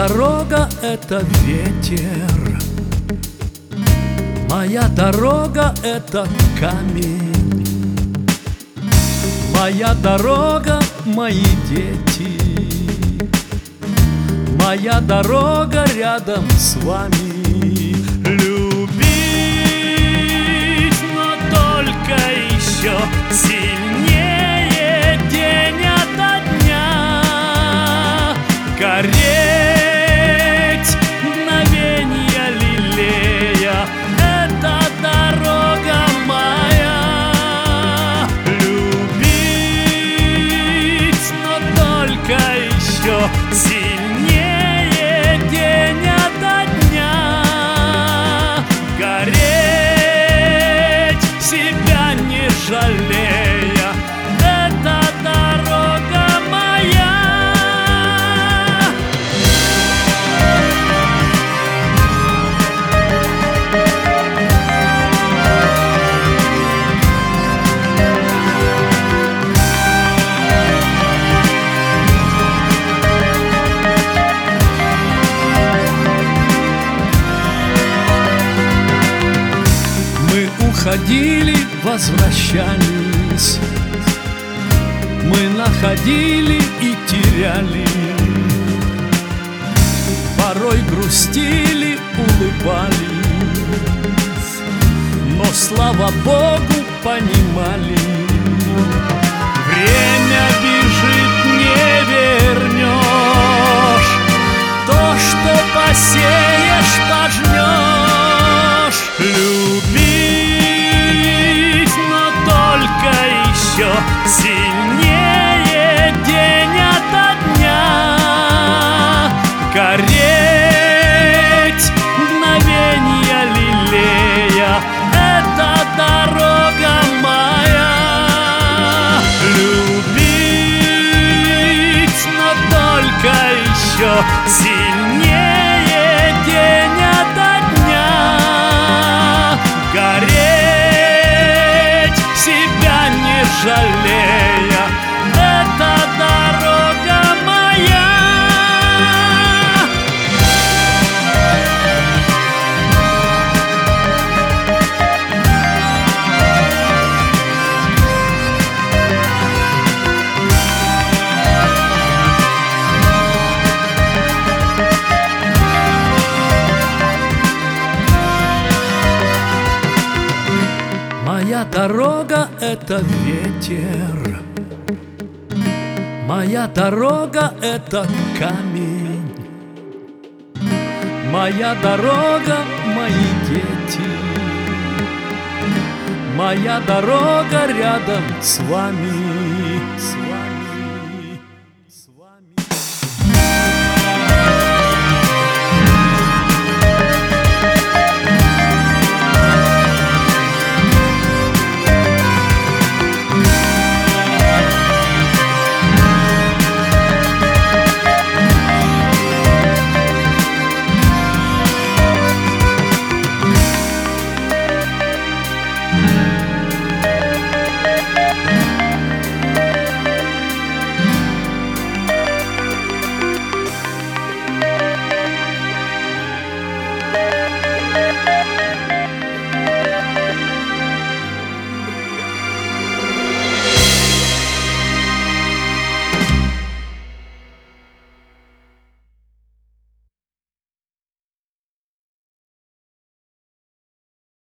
дорога — это ветер, моя дорога — это камень, моя дорога — мои дети, моя дорога рядом с вами. Любить, но только еще сильнее день ото дня, гореть мгновенья лелея — это дорога моя. Любить, но только еще сильнее день ото дня, гореть себя не жалея — это дорога моя. Уходили, возвращались, мы находили и теряли, порой грустили, улыбались, но, слава Богу, понимали: время бежит, не вернешь, то, что посеешь, пожнешь. Любить, но только еще сильнее день ото дня, гореть мгновенья лелея — это дорога моя. Любить, но только еще сильнее день ото дня, гореть себя не жалея — это дорога моя. Моя дорога — это ветер, моя дорога — это камень, моя дорога — мои дети, моя дорога рядом с вами.